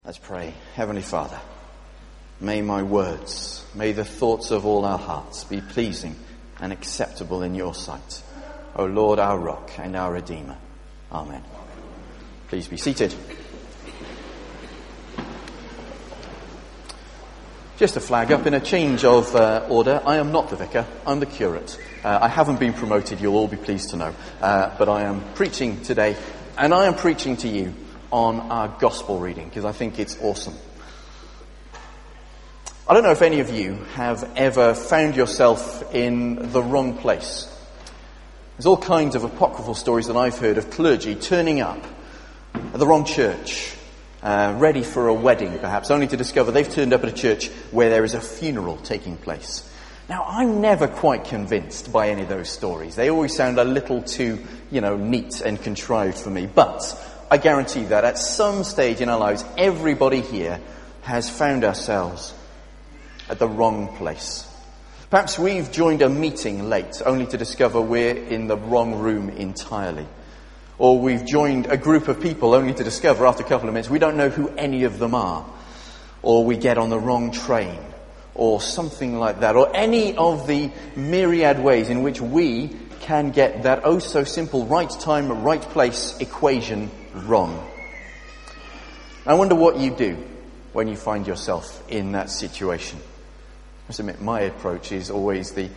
Let's pray. Heavenly Father, may my words, may the thoughts of all our hearts be pleasing and acceptable in your sight. O Lord, our rock and our Redeemer. Amen. Please be seated. Just a flag up in a change of order. I am not the vicar, I'm the curate. I haven't been promoted, you'll all be pleased to know. But I am preaching today, and I am preaching to you on our gospel reading, because I think it's awesome. I don't know if any of you have ever found yourself in the wrong place. There's all kinds of apocryphal stories that I've heard of clergy turning up at the wrong church, ready for a wedding perhaps, only to discover they've turned up at a church where there is a funeral taking place. Now, I'm never quite convinced by any of those stories. They always sound a little too, neat and contrived for me. But I guarantee that at some stage in our lives, everybody here has found ourselves at the wrong place. Perhaps we've joined a meeting late, only to discover we're in the wrong room entirely. Or we've joined a group of people, only to discover after a couple of minutes we don't know who any of them are. Or we get on the wrong train, or something like that. Or any of the myriad ways in which we can get that oh so simple right time, right place equation wrong. I wonder what you do when you find yourself in that situation. I must admit, my approach is always the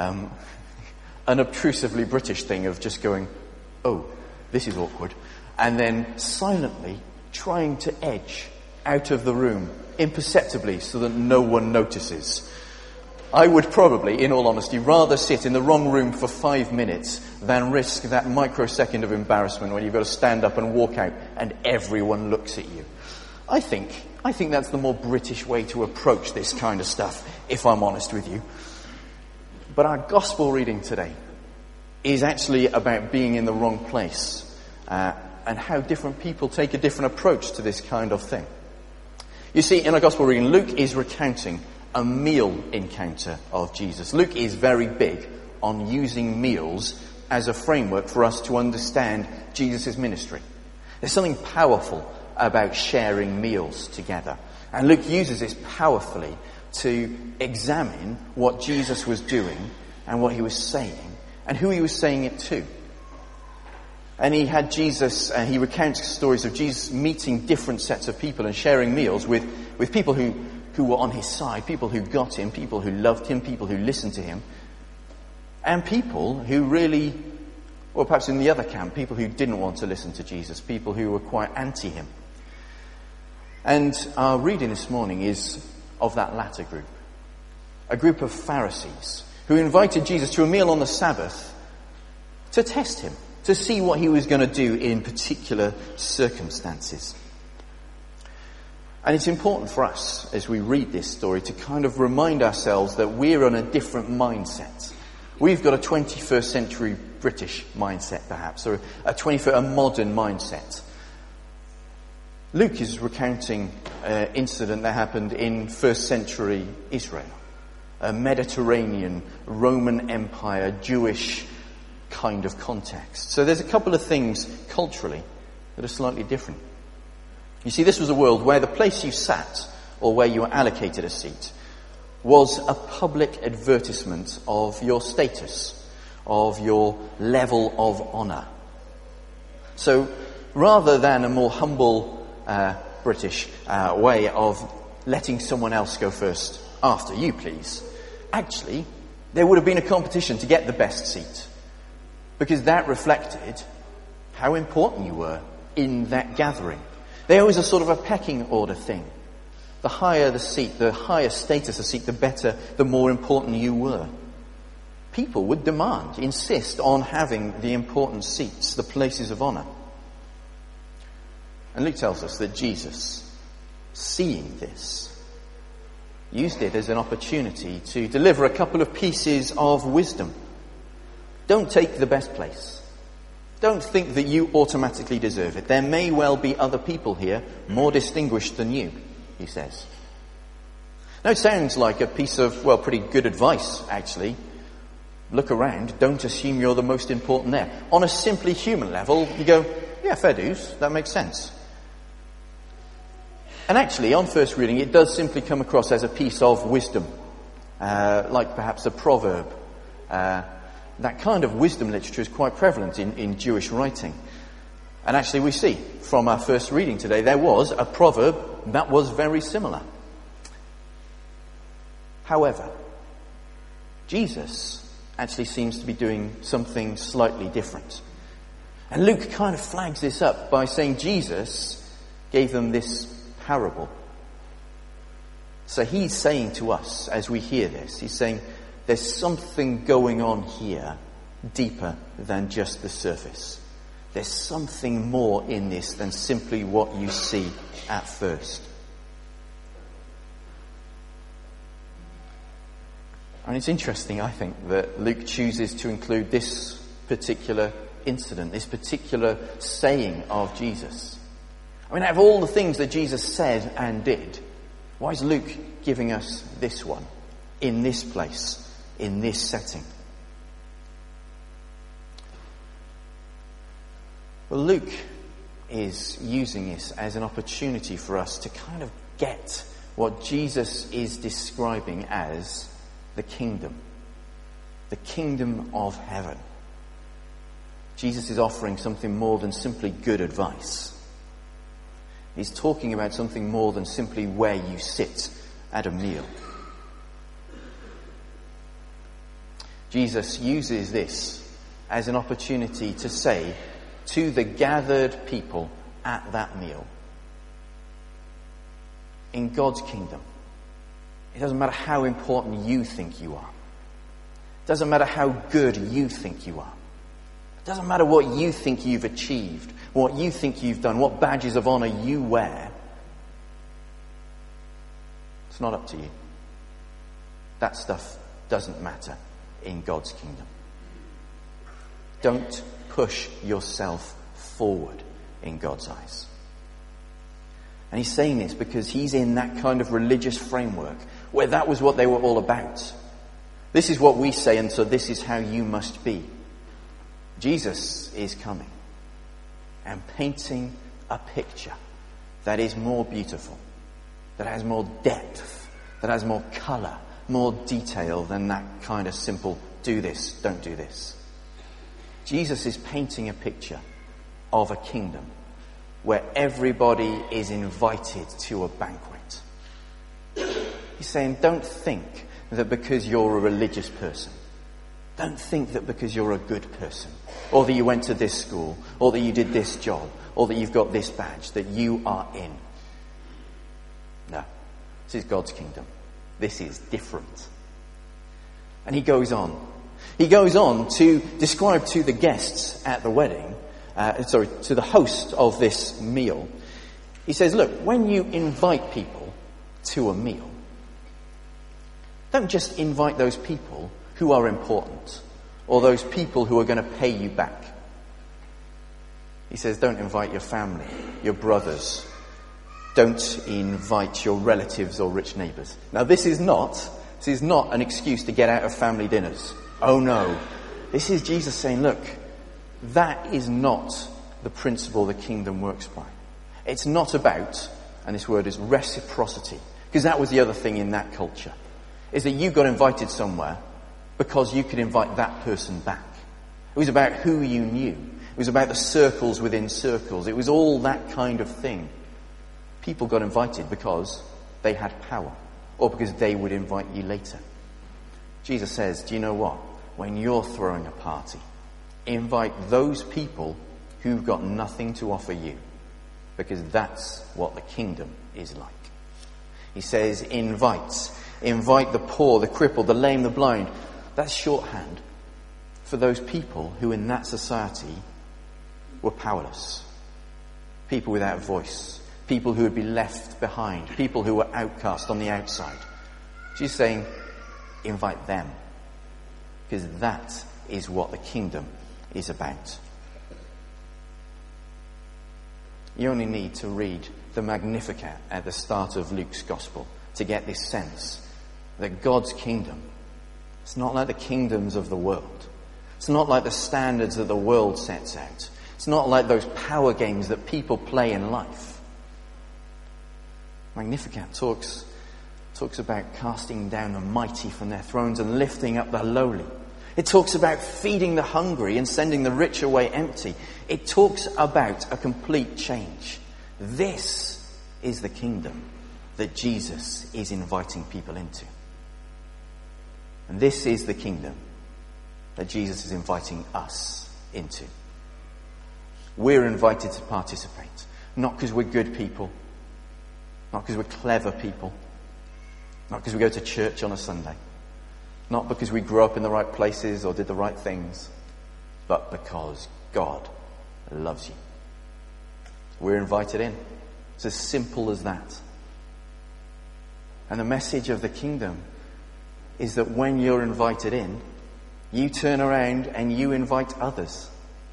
unobtrusively British thing of just going, oh, this is awkward, and then silently trying to edge out of the room imperceptibly so that no one notices. I would probably, in all honesty, rather sit in the wrong room for 5 minutes than risk that microsecond of embarrassment when you've got to stand up and walk out and everyone looks at you. I think that's the more British way to approach this kind of stuff, if I'm honest with you. But our gospel reading today is actually about being in the wrong place and how different people take a different approach to this kind of thing. You see, in our gospel reading, Luke is recounting a meal encounter of Jesus. Luke is very big on using meals as a framework for us to understand Jesus' ministry. There's something powerful about sharing meals together. And Luke uses this powerfully to examine what Jesus was doing and what he was saying and who he was saying it to. And he had Jesus, he recounts stories of Jesus meeting different sets of people and sharing meals with people who were on his side, people who got him, people who loved him, people who listened to him, and people who really, or perhaps in the other camp, people who didn't want to listen to Jesus, people who were quite anti him. And our reading this morning is of that latter group, a group of Pharisees who invited Jesus to a meal on the Sabbath to test him, to see what he was going to do in particular circumstances. And it's important for us, as we read this story, to kind of remind ourselves that we're on a different mindset. We've got a 21st century British mindset, perhaps, or a modern mindset. Luke is recounting an incident that happened in first century Israel, a Mediterranean, Roman Empire, Jewish kind of context. So there's a couple of things culturally that are slightly different. You see, this was a world where the place you sat, or where you were allocated a seat, was a public advertisement of your status, of your level of honour. So, rather than a more humble British way of letting someone else go first, after you please, actually, there would have been a competition to get the best seat, because that reflected how important you were in that gathering. There was a sort of a pecking order thing. The higher the seat, the higher status the seat, the better, the more important you were. People would insist on having the important seats, the places of honour. And Luke tells us that Jesus, seeing this, used it as an opportunity to deliver a couple of pieces of wisdom. Don't take the best place. Don't think that you automatically deserve it. There may well be other people here more distinguished than you, he says. Now it sounds like a piece of, pretty good advice, actually. Look around, don't assume you're the most important there. On a simply human level, you go, yeah, fair dues, that makes sense. And actually, on first reading, it does simply come across as a piece of wisdom, like perhaps a proverb. That kind of wisdom literature is quite prevalent in Jewish writing. And actually we see from our first reading today, there was a proverb that was very similar. However, Jesus actually seems to be doing something slightly different. And Luke kind of flags this up by saying Jesus gave them this parable. So he's saying to us, as we hear this, he's saying there's something going on here deeper than just the surface. There's something more in this than simply what you see at first. And it's interesting, I think, that Luke chooses to include this particular incident, this particular saying of Jesus. I mean, out of all the things that Jesus said and did, why is Luke giving us this one, in this place, in this setting? Well, Luke is using this as an opportunity for us to kind of get what Jesus is describing as the kingdom of heaven. Jesus is offering something more than simply good advice. He's talking about something more than simply where you sit at a meal. Jesus uses this as an opportunity to say to the gathered people at that meal, in God's kingdom, it doesn't matter how important you think you are. It doesn't matter how good you think you are. It doesn't matter what you think you've achieved, what you think you've done, what badges of honor you wear. It's not up to you. That stuff doesn't matter in God's kingdom. Don't push yourself forward in God's eyes. And he's saying this because he's in that kind of religious framework where that was what they were all about. This is what we say, and so this is how you must be. Jesus is coming and painting a picture that is more beautiful, that has more depth, that has more colour, more detail than that kind of simple, do this, don't do this. Jesus is painting a picture of a kingdom where everybody is invited to a banquet. He's saying, don't think that because you're a religious person, don't think that because you're a good person, or that you went to this school, or that you did this job, or that you've got this badge, that you are in. No, this is God's kingdom. This is different. And he goes on. He goes on to describe to the guests at the wedding, to the host of this meal. He says, look, when you invite people to a meal, don't just invite those people who are important or those people who are going to pay you back. He says, don't invite your family, your brothers. Don't invite your relatives or rich neighbours. Now, this is not an excuse to get out of family dinners. Oh no. This is Jesus saying, look, that is not the principle the kingdom works by. It's not about, and this word is reciprocity, because that was the other thing in that culture, is that you got invited somewhere because you could invite that person back. It was about who you knew. It was about the circles within circles. It was all that kind of thing. People got invited because they had power, or because they would invite you later. Jesus says, do you know what? When you're throwing a party, invite those people who've got nothing to offer you, because that's what the kingdom is like. He says, invite the poor, the crippled, the lame, the blind. That's shorthand for those people who in that society were powerless. People without voice. People who would be left behind. People who were outcast on the outside. She's saying, invite them. Because that is what the kingdom is about. You only need to read the Magnificat at the start of Luke's Gospel to get this sense that God's kingdom, it's not like the kingdoms of the world. It's not like the standards that the world sets out. It's not like those power games that people play in life. Magnificat talks about casting down the mighty from their thrones and lifting up the lowly. It talks about feeding the hungry and sending the rich away empty. It talks about a complete change. This is the kingdom that Jesus is inviting people into. And this is the kingdom that Jesus is inviting us into. We're invited to participate, not because we're good people, not because we're clever people, not because we go to church on a Sunday, not because we grew up in the right places or did the right things, but because God loves you. We're invited in. It's as simple as that. And the message of the kingdom is that when you're invited in, you turn around and you invite others.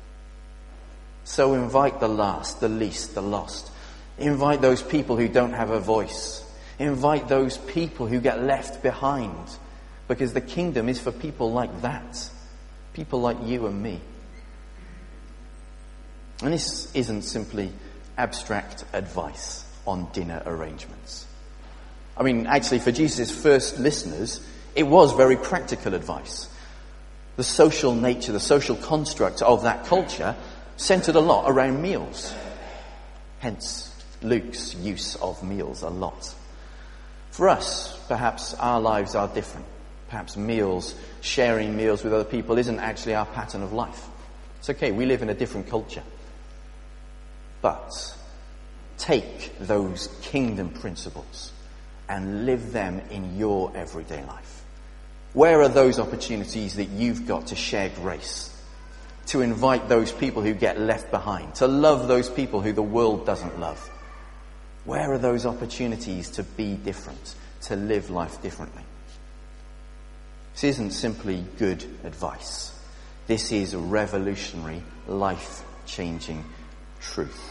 So invite the last, the least, the lost. Invite those people who don't have a voice. Invite those people who get left behind. Because the kingdom is for people like that. People like you and me. And this isn't simply abstract advice on dinner arrangements. I mean, actually, for Jesus' first listeners, it was very practical advice. The social nature, the social construct of that culture centered a lot around meals. Hence, Luke's use of meals a lot. For us, perhaps our lives are different. Perhaps meals, sharing meals with other people isn't actually our pattern of life. It's okay, we live in a different culture. But take those kingdom principles and live them in your everyday life. Where are those opportunities that you've got to share grace? To invite those people who get left behind? To love those people who the world doesn't love? Where are those opportunities to be different? To live life differently? This isn't simply good advice. This is revolutionary, life-changing truth.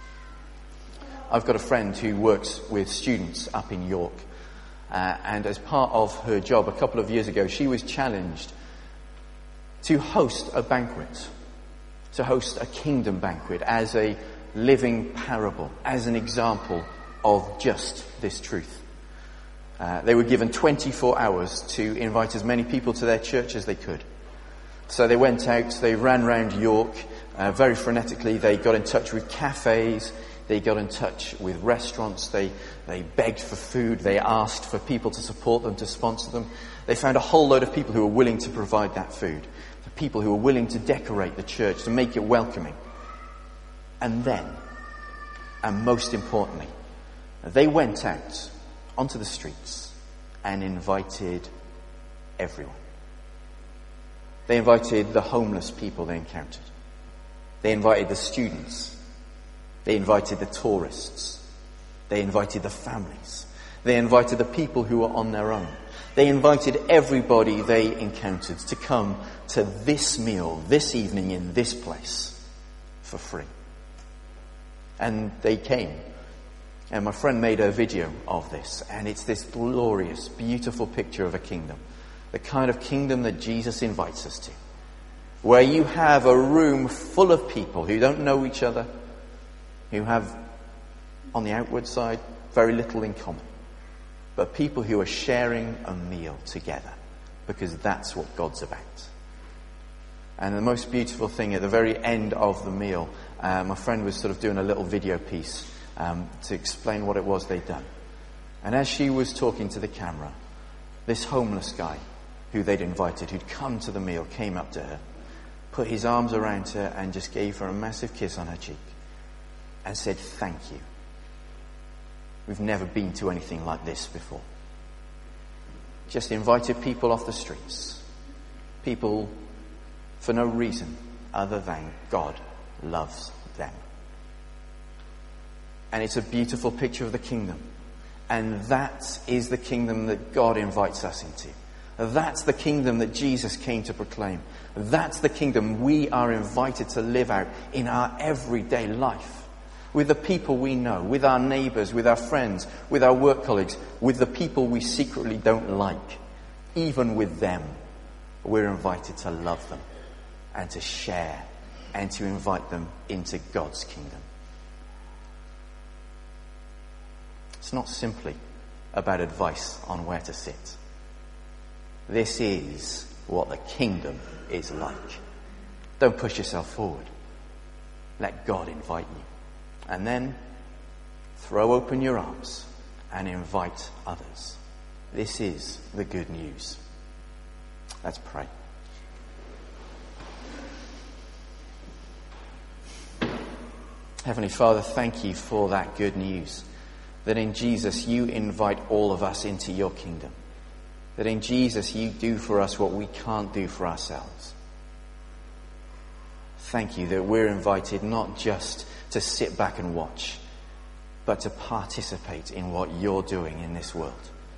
I've got a friend who works with students up in York. And as part of her job a couple of years ago, she was challenged to host a banquet. To host a kingdom banquet as a living parable, as an example of just this truth. They were given 24 hours to invite as many people to their church as they could. So they went out, they ran round York very frenetically. They got in touch with cafes, they got in touch with restaurants, they begged for food, they asked for people to support them, to sponsor them. They found a whole load of people who were willing to provide that food. The people who were willing to decorate the church, to make it welcoming. And then, and most importantly, they went out onto the streets and invited everyone. They invited the homeless people they encountered. They invited the students. They invited the tourists. They invited the families. They invited the people who were on their own. They invited everybody they encountered to come to this meal, this evening in this place, for free. And they came. And my friend made a video of this. And it's this glorious, beautiful picture of a kingdom. The kind of kingdom that Jesus invites us to. Where you have a room full of people who don't know each other, who have, on the outward side, very little in common. But people who are sharing a meal together. Because that's what God's about. And the most beautiful thing at the very end of the meal, my friend was sort of doing a little video piece to explain what it was they'd done. And as she was talking to the camera, this homeless guy who they'd invited, who'd come to the meal, came up to her, put his arms around her and just gave her a massive kiss on her cheek and said, "Thank you. We've never been to anything like this before." Just invited people off the streets. People for no reason other than God loves them. And it's a beautiful picture of the kingdom. And that is the kingdom that God invites us into. That's the kingdom that Jesus came to proclaim. That's the kingdom we are invited to live out in our everyday life. With the people we know, with our neighbours, with our friends, with our work colleagues, with the people we secretly don't like. Even with them, we're invited to love them and to share and to invite them into God's kingdom. It's not simply about advice on where to sit. This is what the kingdom is like. Don't push yourself forward. Let God invite you. And then throw open your arms and invite others. This is the good news. Let's pray. Heavenly Father, thank you for that good news. That in Jesus you invite all of us into your kingdom. That in Jesus you do for us what we can't do for ourselves. Thank you that we're invited not just to sit back and watch, but to participate in what you're doing in this world.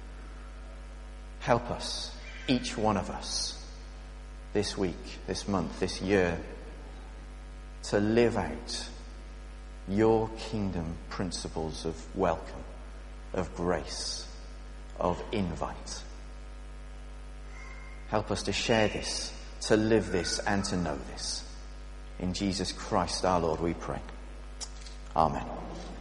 Help us, each one of us, this week, this month, this year, to live out your kingdom principles of welcome, of grace, of invite. Help us to share this, to live this, and to know this. In Jesus Christ our Lord we pray. Amen.